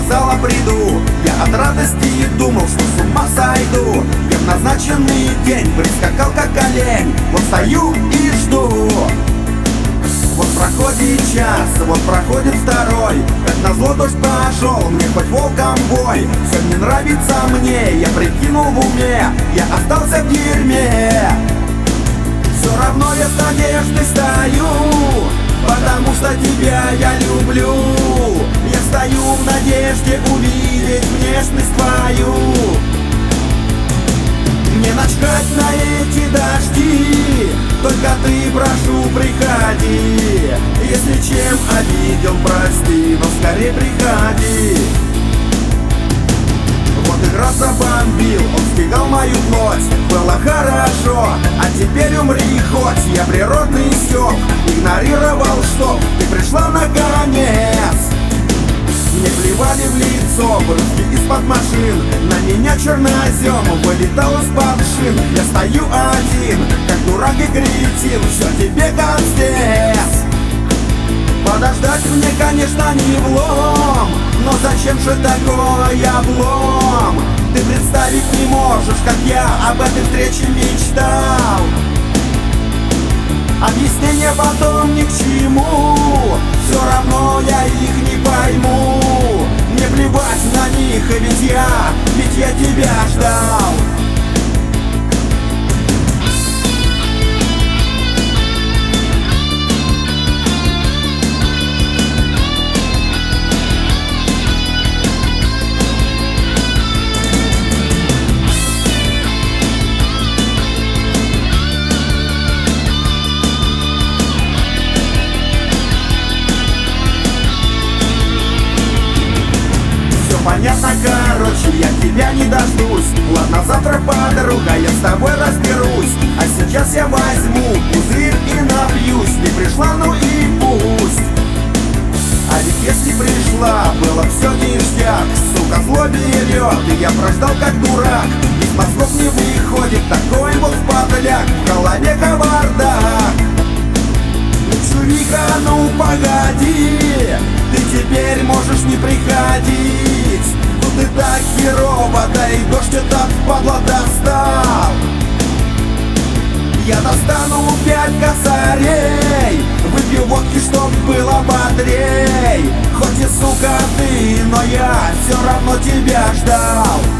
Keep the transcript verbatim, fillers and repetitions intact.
сказала приду. Я от радости думал, что с ума сойду. Я в назначенный день прискакал как олень. Вот стою и жду. Вот проходит час, вот проходит второй. Как назло дождь пошел, мне хоть волком бой. Все не нравится мне, я прикинул в уме. Я остался в дерьме. Все равно я с надеждой стою, потому что тебя я люблю. Я стою в надежде увидеть внешность твою. Мне начхать на эти дожди, только ты, прошу, приходи. Если чем обидел, прости, но скорее приходи. Вот и град забомбил, он стегал мою плоть. Было хорошо, а теперь умри хоть. Я природный стёб, игнорировал, что ты пришла наконец. Мне плевали в лицо брызги из-под машин. На меня чернозем вылетал из-под шин. Я стою один, как дурак и кретин. Все тебе констец. Подождать мне, конечно, не влом, но зачем же такой облом? Ты представить не можешь, как я об этой встрече мечтал. Объяснения потом ни к чему, все равно я их не пойму. Мне плевать на них, и ведь я, ведь я тебя ждал. Понятно, короче, я тебя не дождусь. Ладно, завтра, подруга, я с тобой разберусь. А сейчас я возьму пузырь и напьюсь. Не пришла, ну и пусть. А ведь если пришла, было все ништяк. Сука, зло берет, и я прождал как дурак. Из мозгов не выходит такой вот подляк. В голове кавардак. Чурика, ну погоди, ты теперь можешь не приходить. Тут и так херово, да и дождь этот падла достал. Я достану пять косарей, выпью водки, чтоб было бодрей. Хоть и сука ты, но я все равно тебя ждал.